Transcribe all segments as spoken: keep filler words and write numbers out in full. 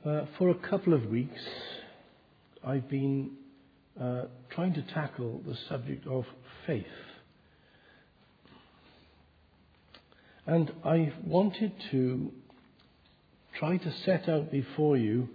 Uh, for a couple of weeks, I've been uh, trying to tackle the subject of faith. And I wanted to try to set out before you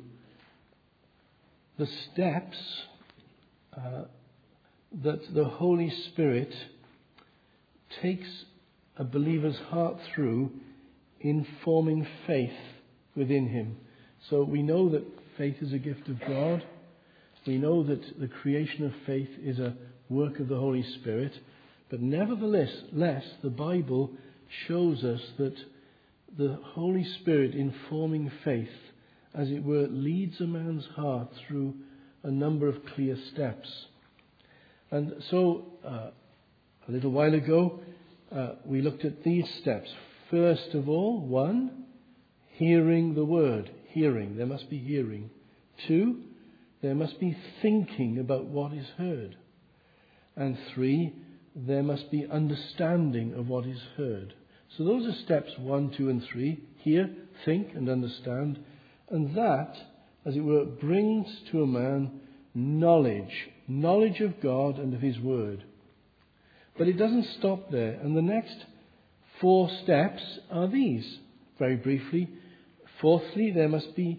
the steps uh, that the Holy Spirit takes a believer's heart through in forming faith within him. So we know that faith is a gift of God. We know that the creation of faith is a work of the Holy Spirit. But nevertheless, less, the Bible shows us that the Holy Spirit in forming faith, as it were, leads a man's heart through a number of clear steps. And so, uh, a little while ago, uh, we looked at these steps. First of all, one, hearing the word. Hearing. There must be hearing. Two, there must be thinking about what is heard. And three, there must be understanding of what is heard. So those are steps one, two, and three. Hear, think, and understand. And that, as it were, brings to a man knowledge. Knowledge of God and of His Word. But it doesn't stop there. And the next four steps are these, very briefly. Fourthly, there must be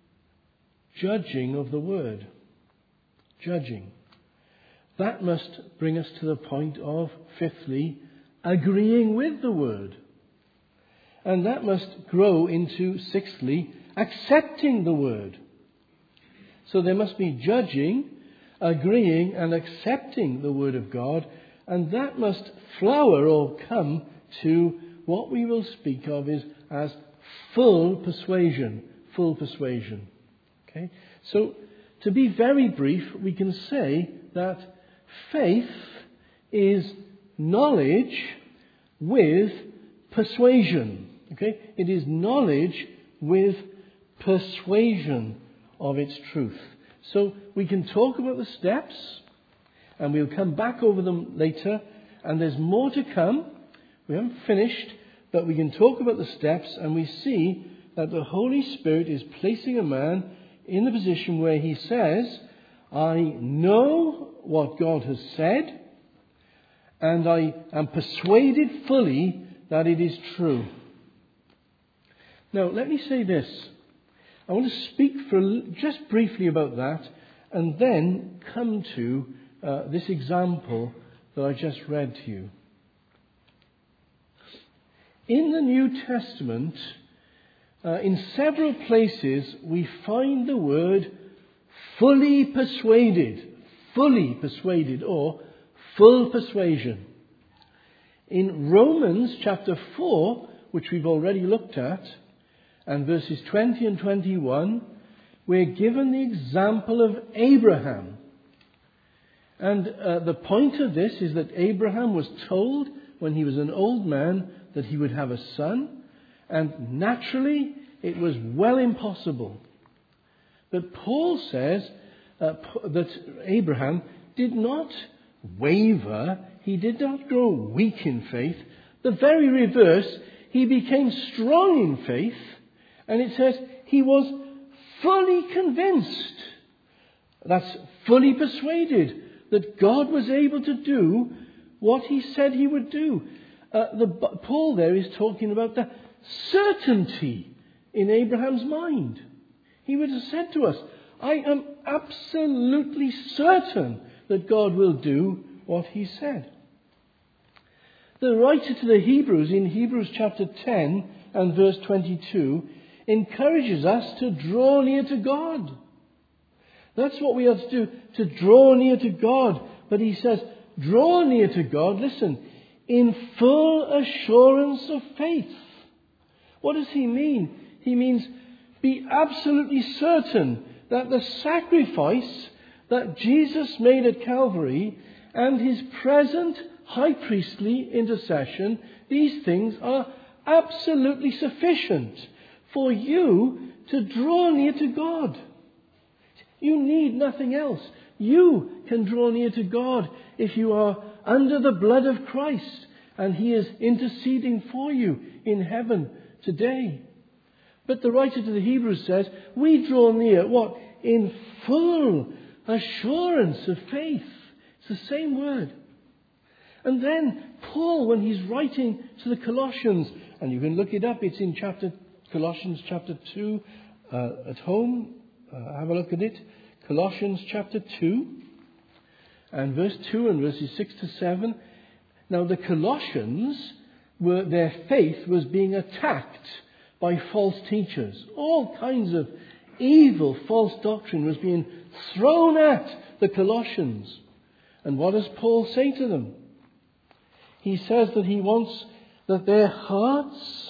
judging of the Word. Judging. That must bring us to the point of, fifthly, agreeing with the Word. And that must grow into, sixthly, accepting the Word. So there must be judging, agreeing, and accepting the Word of God. And that must flower or come to what we will speak of is as full persuasion. Full persuasion. Okay? So, to be very brief, we can say that faith is knowledge with persuasion. Okay? It is knowledge with persuasion of its truth. So we can talk about the steps, and we'll come back over them later, and there's more to come. We haven't finished, but we can talk about the steps, and we see that the Holy Spirit is placing a man in the position where he says, I know what God has said, and I am persuaded fully that it is true. Now, let me say this. I want to speak for just briefly about that, and then come to uh, this example that I just read to you. In the New Testament, uh, in several places, we find the word fully persuaded, fully persuaded, or full persuasion. In Romans chapter four, which we've already looked at, and verses twenty and twenty-one, we're given the example of Abraham. And uh, the point of this is that Abraham was told when he was an old man that he would have a son, and naturally it was well impossible. But Paul says uh, that Abraham did not waver, he did not grow weak in faith. The very reverse, he became strong in faith, and it says he was fully convinced, that's fully persuaded, that God was able to do what he said he would do. Uh, the, Paul there is talking about the certainty in Abraham's mind. He would have said to us, I am absolutely certain that God will do what he said. The writer to the Hebrews in Hebrews chapter ten and verse twenty-two encourages us to draw near to God. That's what we are to do, to draw near to God. But he says, draw near to God, listen, in full assurance of faith. What does he mean? He means be absolutely certain that the sacrifice that Jesus made at Calvary and his present high priestly intercession, these things are absolutely sufficient for you to draw near to God. You need nothing else. You can draw near to God if you are under the blood of Christ and he is interceding for you in heaven today. But the writer to the Hebrews says, we draw near, what? In full assurance of faith. It's the same word. And then Paul, when he's writing to the Colossians, and you can look it up, it's in chapter Colossians chapter two uh, at home. Uh, have a look at it. Colossians chapter two and verse two and verses six to seven. Now the Colossians, were their faith was being attacked by false teachers. All kinds of evil false doctrine was being thrown at the Colossians. And what does Paul say to them? He says that he wants that their hearts,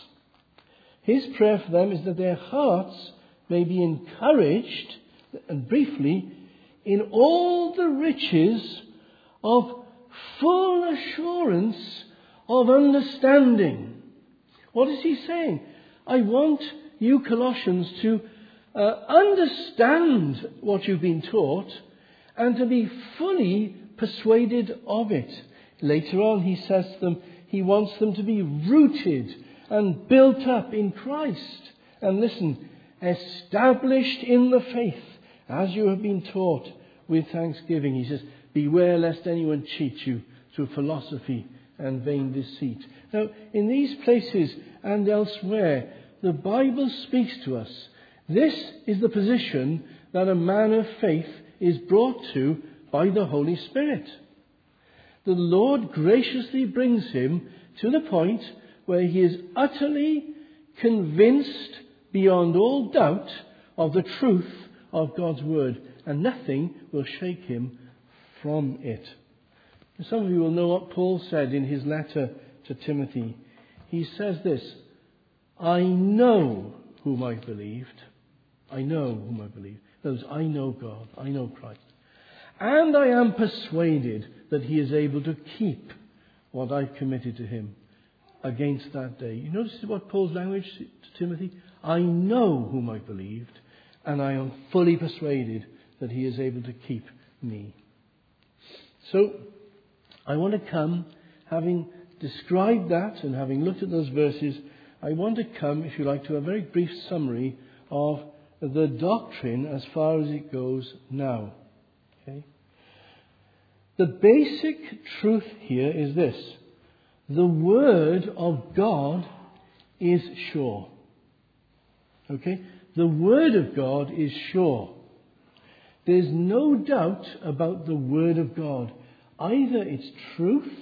his prayer for them is that their hearts may be encouraged, and briefly, in all the riches of full assurance of understanding. What is he saying? I want you Colossians to uh, understand what you've been taught and to be fully persuaded of it. Later on he says to them, he wants them to be rooted and built up in Christ. And listen, established in the faith as you have been taught with thanksgiving. He says, beware lest anyone cheat you through philosophy and vain deceit. Now, in these places and elsewhere, the Bible speaks to us. This is the position that a man of faith is brought to by the Holy Spirit. The Lord graciously brings him to the point where he is utterly convinced beyond all doubt of the truth of God's word, and nothing will shake him from it. Some of you will know what Paul said in his letter to Timothy. He says this, I know whom I believed. I know whom I believe. In other words, I know God. I know Christ. And I am persuaded that he is able to keep what I've committed to him against that day. You notice what Paul's language to Timothy? I know whom I believed, and I am fully persuaded that he is able to keep me. So, I want to come, having described that and having looked at those verses, I want to come, if you like, to a very brief summary of the doctrine as far as it goes now. Okay? The basic truth here is this. The Word of God is sure. Okay? The Word of God is sure. There's no doubt about the Word of God. Either it's truth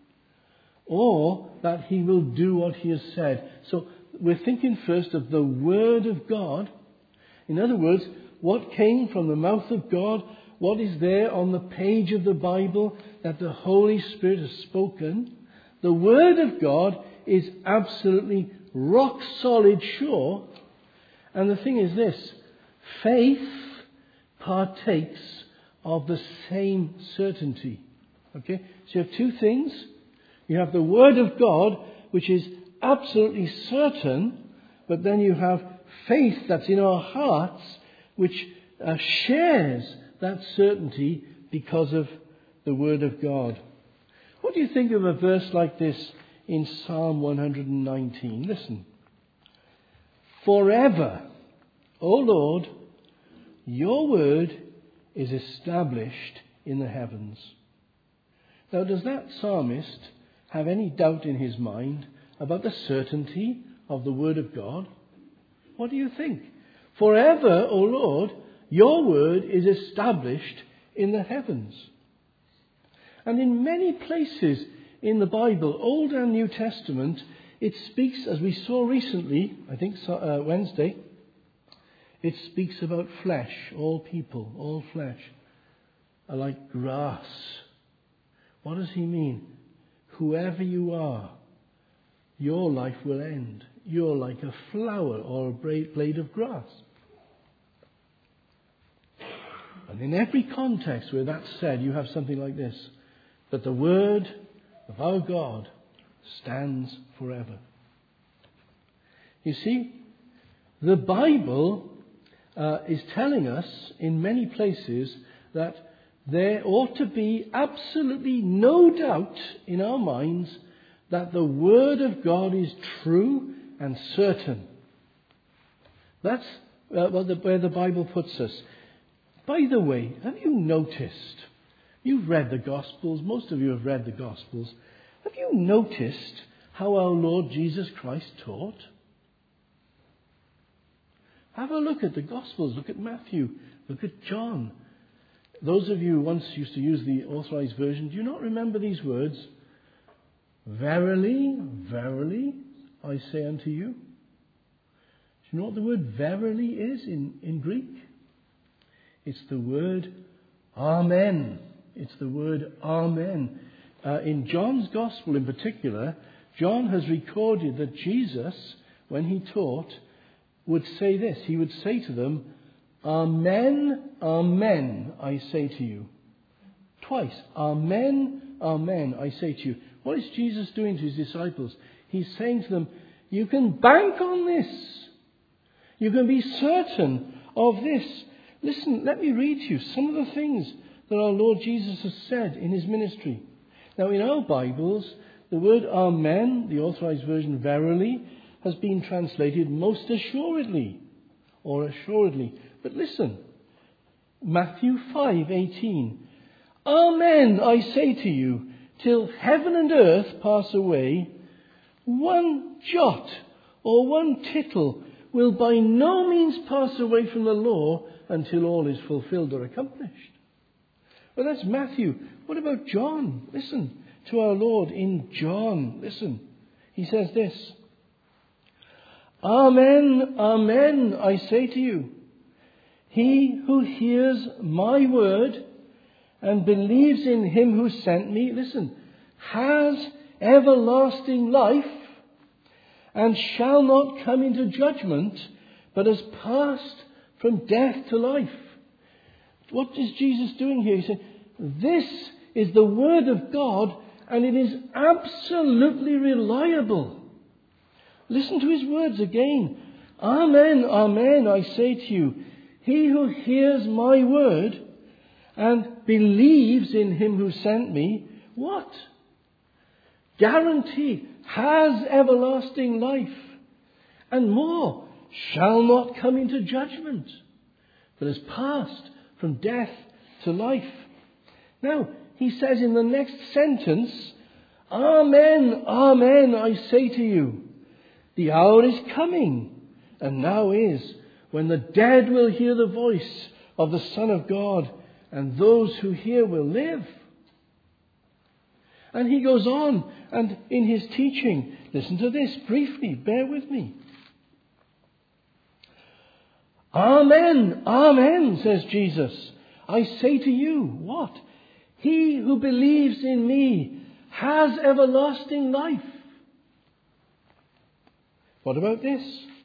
or that he will do what he has said. So we're thinking first of the Word of God. In other words, what came from the mouth of God, what is there on the page of the Bible that the Holy Spirit has spoken. The Word of God is absolutely rock solid sure. And the thing is this, faith partakes of the same certainty. Okay? So you have two things. You have the Word of God, which is absolutely certain, but then you have faith that's in our hearts, which uh, shares that certainty because of the Word of God. What do you think of a verse like this in Psalm one hundred nineteen? Listen. Forever, O Lord, your word is established in the heavens. Now, does that psalmist have any doubt in his mind about the certainty of the Word of God? What do you think? Forever, O Lord, your word is established in the heavens. And in many places in the Bible, Old and New Testament, it speaks, as we saw recently, I think uh, Wednesday, it speaks about flesh. All people, all flesh are like grass. What does he mean? Whoever you are, your life will end. You're like a flower or a blade of grass. And in every context where that's said, you have something like this. That the word of our God stands forever. You see, the Bible uh, is telling us in many places that there ought to be absolutely no doubt in our minds that the Word of God is true and certain. That's uh, well, the, where the Bible puts us. By the way, have you noticed, you've read the Gospels, most of you have read the Gospels, have you noticed how our Lord Jesus Christ taught? Have a look at the Gospels, look at Matthew, look at John. Those of you who once used to use the Authorized Version, do you not remember these words? Verily, verily, I say unto you. Do you know what the word verily is in, in Greek? It's the word Amen. It's the word Amen. Uh, in John's Gospel in particular, John has recorded that Jesus, when he taught, would say this. He would say to them, Amen, Amen, I say to you. Twice. Amen, Amen, I say to you. What is Jesus doing to his disciples? He's saying to them, you can bank on this. You can be certain of this. Listen, let me read to you some of the things that our Lord Jesus has said in his ministry. Now, in our Bibles, the word Amen, the Authorized Version verily, has been translated most assuredly, or assuredly. But listen, Matthew five eighteen. Amen, I say to you, till heaven and earth pass away, one jot or one tittle will by no means pass away from the law until all is fulfilled or accomplished. Well, that's Matthew. What about John? Listen to our Lord in John. Listen. He says this. Amen, amen, I say to you, he who hears my word and believes in him who sent me, listen, has everlasting life and shall not come into judgment, but has passed from death to life. What is Jesus doing here? He said, this is the word of God, and it is absolutely reliable. Listen to his words again. Amen, amen, I say to you, he who hears my word and believes in him who sent me, what? Guarantee, has everlasting life, and more, shall not come into judgment, but has passed from death to life. Now, he says in the next sentence, Amen, amen, I say to you, the hour is coming, and now is, when the dead will hear the voice of the Son of God, and those who hear will live. And he goes on, and in his teaching, listen to this briefly, bear with me. Amen, amen, says Jesus. I say to you, what? He who believes in me has everlasting life. What about this?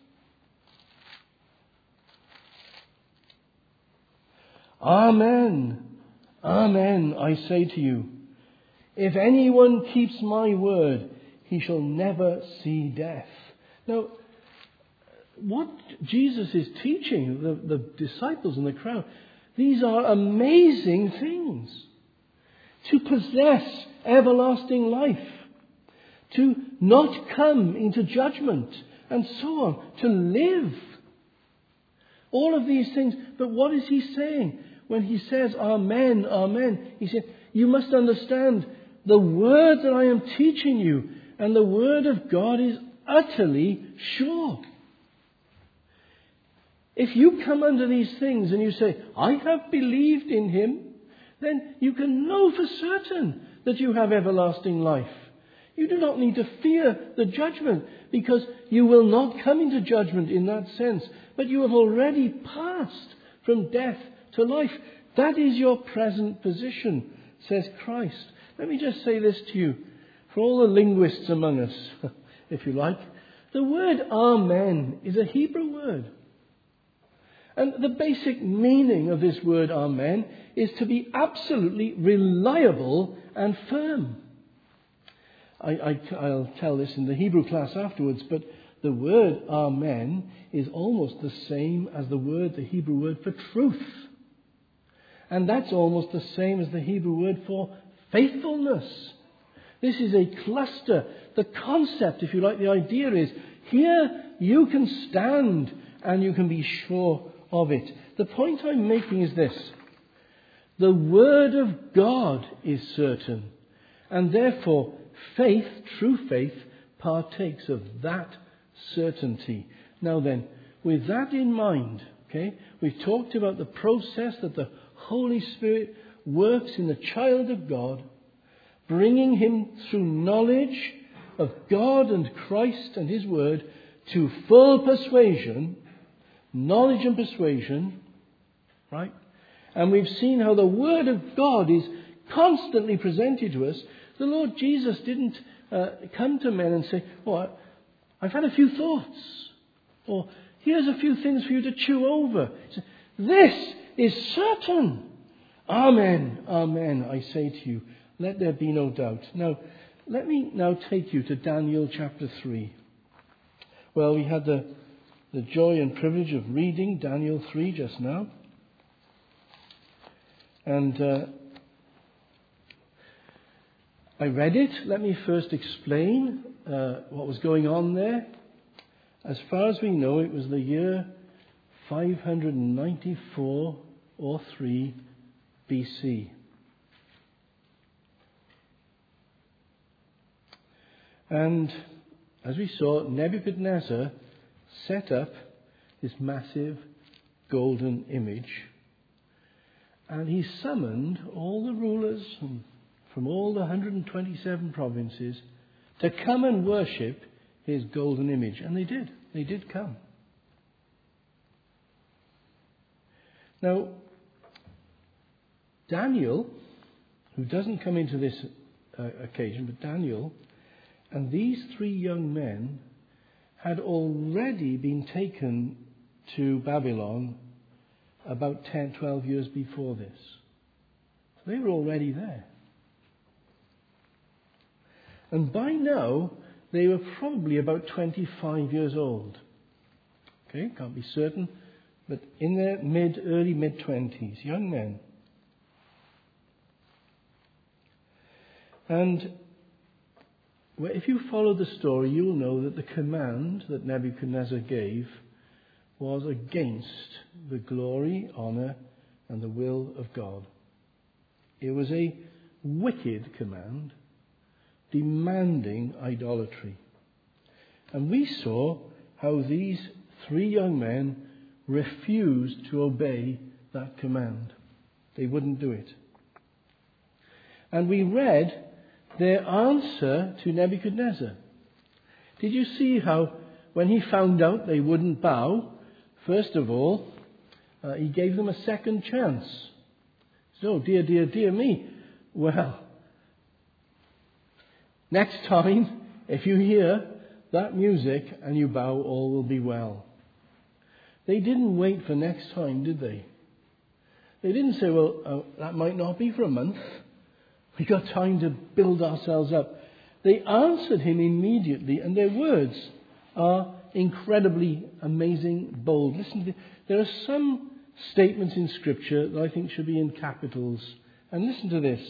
Amen, amen, I say to you, if anyone keeps my word, he shall never see death. Now, what Jesus is teaching the, the disciples and the crowd, these are amazing things. To possess everlasting life, to not come into judgment, and so on, to live. All of these things. But what is he saying when he says, Amen, amen? He said, you must understand the word that I am teaching you, and the word of God is utterly sure. If you come under these things and you say, I have believed in him, then you can know for certain that you have everlasting life. You do not need to fear the judgment, because you will not come into judgment in that sense, but you have already passed from death to life. That is your present position, says Christ. Let me just say this to you, for all the linguists among us, if you like. The word Amen is a Hebrew word. And the basic meaning of this word Amen is to be absolutely reliable and firm. I, I, I'll tell this in the Hebrew class afterwards, but the word Amen is almost the same as the word, the Hebrew word for truth. And that's almost the same as the Hebrew word for faithfulness. This is a cluster. The concept, if you like, the idea is, here you can stand and you can be sure of it. The point I'm making is this. The Word of God is certain, and therefore faith, true faith, partakes of that certainty. Now then, with that in mind, okay, we've talked about the process that the Holy Spirit works in the child of God, bringing him through knowledge of God and Christ and His Word to full persuasion, knowledge and persuasion, right? And we've seen how the Word of God is constantly presented to us. The Lord Jesus didn't uh, come to men and say, oh, I've had a few thoughts, or here's a few things for you to chew over. He said, this is certain. Amen, amen, I say to you, let there be no doubt. Now, let me now take you to Daniel chapter three. Well, we had the, the joy and privilege of reading Daniel three just now. And uh, I read it. Let me first explain uh, what was going on there. As far as we know, it was the year five hundred ninety-four or three B C. And as we saw, Nebuchadnezzar set up this massive golden image, and he summoned all the rulers from, from all the one hundred twenty-seven provinces to come and worship his golden image. And they did. They did come. Now, Daniel, who doesn't come into this uh, occasion, but Daniel and these three young men had already been taken to Babylon about ten, twelve years before this. So they were already there. And by now, they were probably about twenty-five years old. Okay, can't be certain, but in their mid, early mid-twenties, young men. And if you follow the story, you'll know that the command that Nebuchadnezzar gave was against the glory, honor, and the will of God. It was a wicked command demanding idolatry. And we saw how these three young men refused to obey that command. They wouldn't do it. And we read their answer to Nebuchadnezzar. Did you see how when he found out they wouldn't bow, first of all, uh, he gave them a second chance. So, dear, dear, dear me. Well, next time, if you hear that music and you bow, all will be well. They didn't wait for next time, did they? They didn't say, well, uh, that might not be for a month. We got time to build ourselves up. They answered him immediately, and their words are incredibly amazing, bold. Listen, to, there are some statements in Scripture that I think should be in capitals. And listen to this.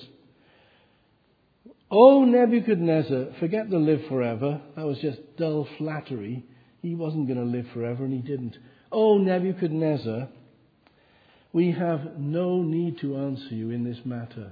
O Nebuchadnezzar, forget the live forever. That was just dull flattery. He wasn't going to live forever, and he didn't. O Nebuchadnezzar, we have no need to answer you in this matter.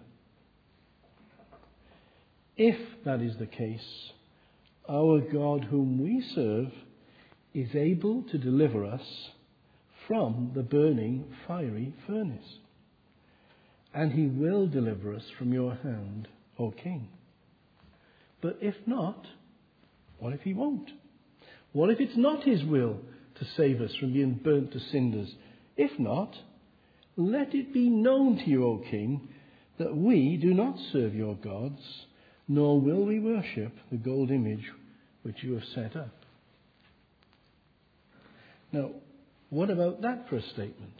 If that is the case, our God whom we serve is able to deliver us from the burning fiery furnace. And he will deliver us from your hand, O king. But if not, what if he won't? What if it's not his will to save us from being burnt to cinders? If not, let it be known to you, O king, that we do not serve your gods, nor will we worship the gold image which you have set up. Now, what about that for a statement?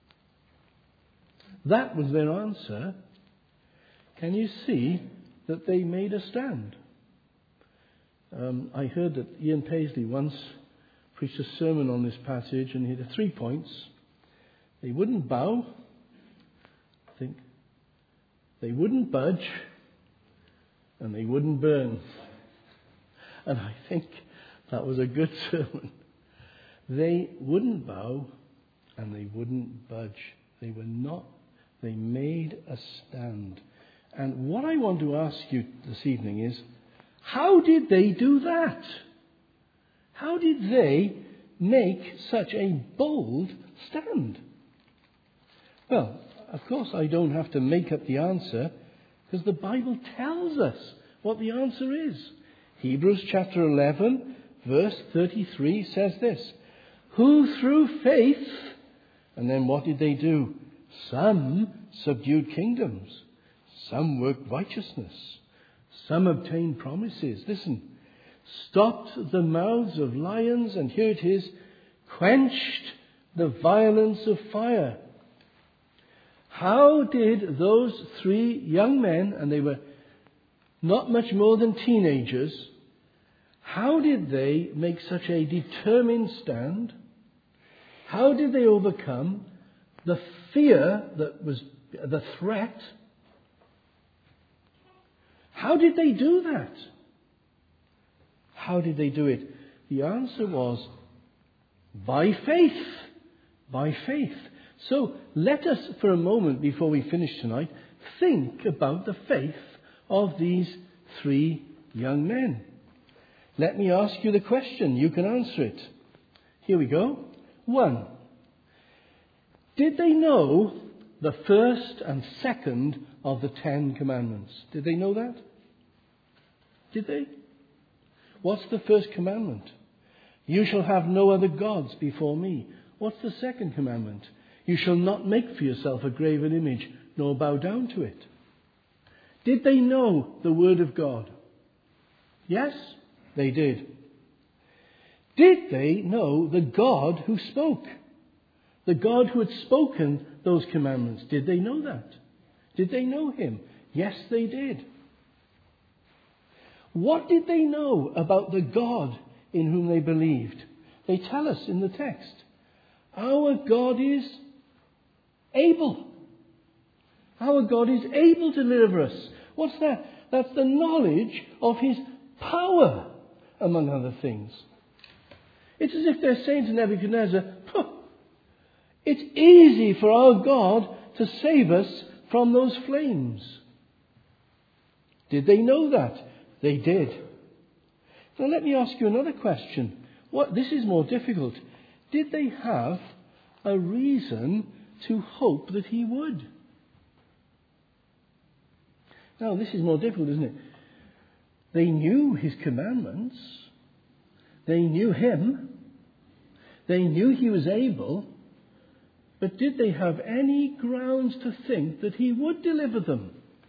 That was their answer. Can you see that they made a stand? Um, I heard that Ian Paisley once preached a sermon on this passage, and he had three points. They wouldn't bow, I think. They wouldn't budge, and they wouldn't burn. And I think that was a good sermon. They wouldn't bow and they wouldn't budge. They were not. They made a stand. And what I want to ask you this evening is, how did they do that? How did they make such a bold stand? Well, of course I don't have to make up the answer, because the Bible tells us what the answer is. Hebrews chapter eleven, verse thirty-three says this: who through faith, and then what did they do? Some subdued kingdoms, some worked righteousness, some obtained promises. Listen, stopped the mouths of lions, and here it is, quenched the violence of fire. How did those three young men, and they were not much more than teenagers, how did they make such a determined stand? How did they overcome the fear that was the threat? How did they do that? How did they do it? The answer was by faith. By faith. So let us, for a moment before we finish tonight, think about the faith of these three young men. Let me ask you the question. You can answer it. Here we go. One. Did they know the first and second of the Ten Commandments? Did they know that? Did they? What's the first commandment? You shall have no other gods before me. What's the second commandment? You shall not make for yourself a graven image, nor bow down to it. Did they know the Word of God? Yes, they did. Did they know the God who spoke? The God who had spoken those commandments. Did they know that? Did they know Him? Yes, they did. What did they know about the God in whom they believed? They tell us in the text. Our God is able. Our God is able to deliver us. What's that? That's the knowledge of His power, among other things. It's as if they're saying to Nebuchadnezzar, it's easy for our God to save us from those flames. Did they know that? They did. Now let me ask you another question. What, this is more difficult. Did they have a reason to hope that He would? Now this is more difficult, isn't it? They knew His commandments. They knew Him. They knew He was able. But did they have any grounds to think that He would deliver them?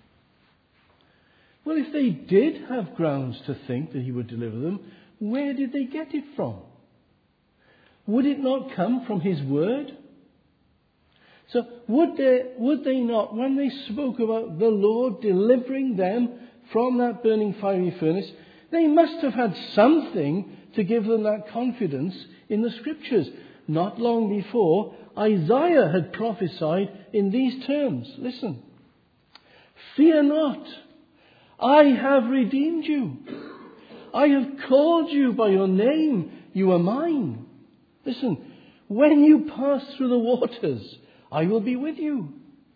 Well, if they did have grounds to think that He would deliver them, where did they get it from? Would it not come from His Word? So would they, would they not, when they spoke about the Lord delivering them from that burning fiery furnace, they must have had something to give them that confidence in the Scriptures. Not long before, Isaiah had prophesied in these terms. Listen. Fear not. I have redeemed you. I have called you by your name. You are mine. Listen. When you pass through the waters, I will be with you.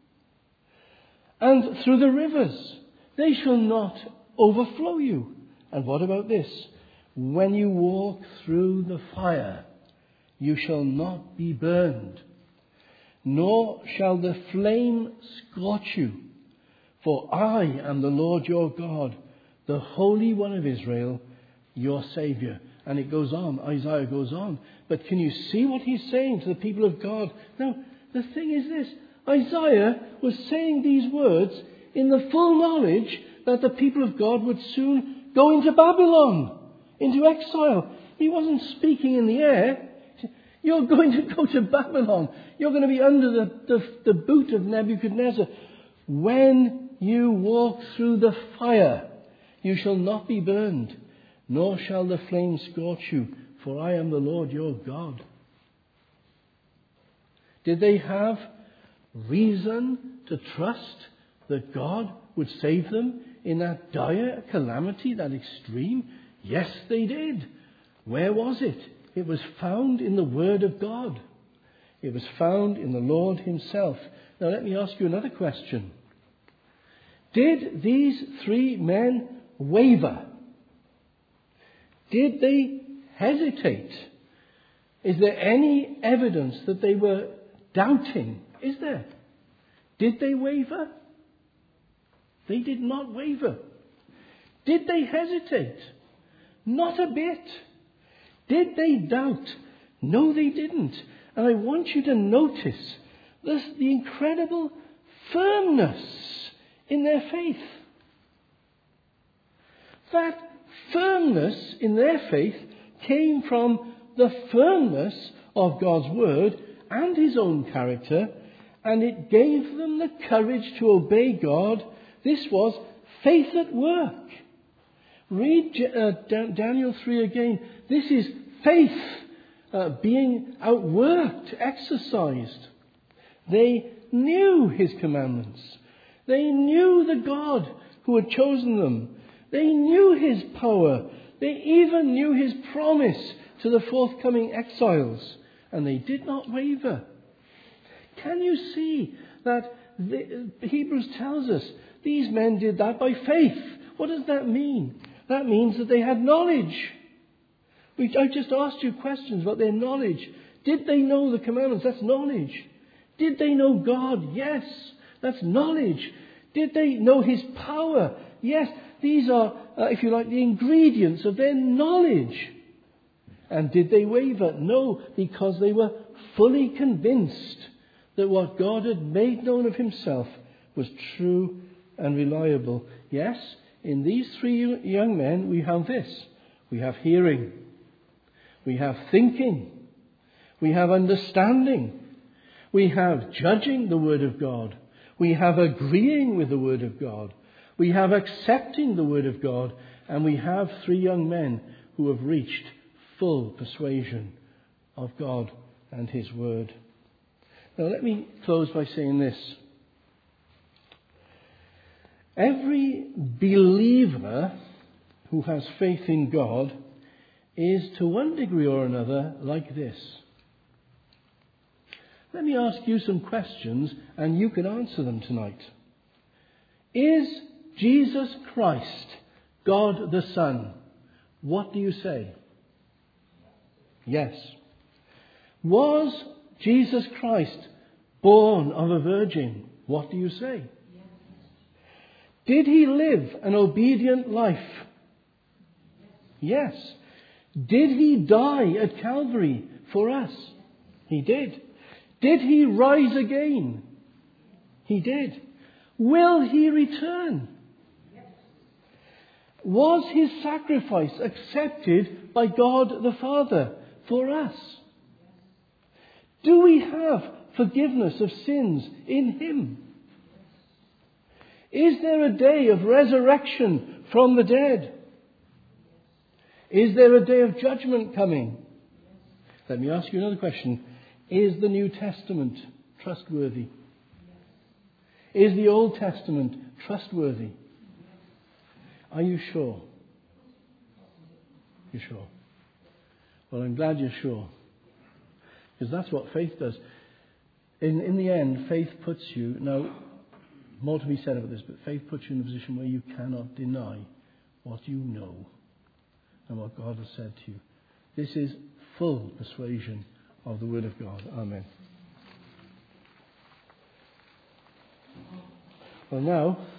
And through the rivers, they shall not overflow you. And what about this? When you walk through the fire, you shall not be burned, nor shall the flame scorch you. For I am the Lord your God, the Holy One of Israel, your Saviour. And it goes on, Isaiah goes on. But can you see what he's saying to the people of God? Now, the thing is this. Isaiah was saying these words in the full knowledge that the people of God would soon go into Babylon, into exile. He wasn't speaking in the air. You're going to go to Babylon. You're going to be under the, the, the boot of Nebuchadnezzar. When you walk through the fire, you shall not be burned, nor shall the flame scorch you, for I am the Lord your God. Did they have reason to trust that God would save them in that dire calamity, that extreme? Yes, they did. Where was it? It was found in the Word of God. It was found in the Lord himself. Now let me ask you another question. Did these three men waver? Did they hesitate? Is there any evidence that they were doubting? Is there? Did they waver? They did not waver. Did they hesitate? Not a bit. Did they doubt? No, they didn't. And I want you to notice this, the incredible firmness in their faith. That firmness in their faith came from the firmness of God's word and his own character, and it gave them the courage to obey God. This was faith at work. Read uh, Daniel three again. This is faith uh, being outworked, exercised. They knew his commandments. They knew the God who had chosen them. They knew his power. They even knew his promise to the forthcoming exiles. And they did not waver. Can you see that the, Hebrews tells us these men did that by faith? What does that mean? That means that they had knowledge. We, I just asked you questions about their knowledge. Did they know the commandments? That's knowledge. Did they know God? Yes, that's knowledge. Did they know his power? Yes, these are, uh, if you like, the ingredients of their knowledge. And did they waver? No, because they were fully convinced that what God had made known of himself was true and reliable. Yes, in these three young men we have this. We have hearing. We have thinking. We have understanding. We have judging the Word of God. We have agreeing with the Word of God. We have accepting the Word of God. And we have three young men who have reached full persuasion of God and his Word. Now let me close by saying this. Every believer who has faith in God is to one degree or another like this. Let me ask you some questions and you can answer them tonight. Is Jesus Christ God the Son? What do you say? Yes. Was Jesus Christ born of a virgin? What do you say? Yes. Did he live an obedient life? Yes. Did he die at Calvary for us? He did. Did he rise again? He did. Will he return? Yes. Was his sacrifice accepted by God the Father for us? Do we have forgiveness of sins in him? Is there a day of resurrection from the dead? Is there a day of judgment coming? Let me ask you another question. Is the New Testament trustworthy? Is the Old Testament trustworthy? Are you sure? You're sure? Well, I'm glad you're sure. Because that's what faith does. In, in the end, faith puts you... Now, more to be said about this, but faith puts you in a position where you cannot deny what you know and what God has said to you. This is full persuasion of the Word of God. Amen. Well, now...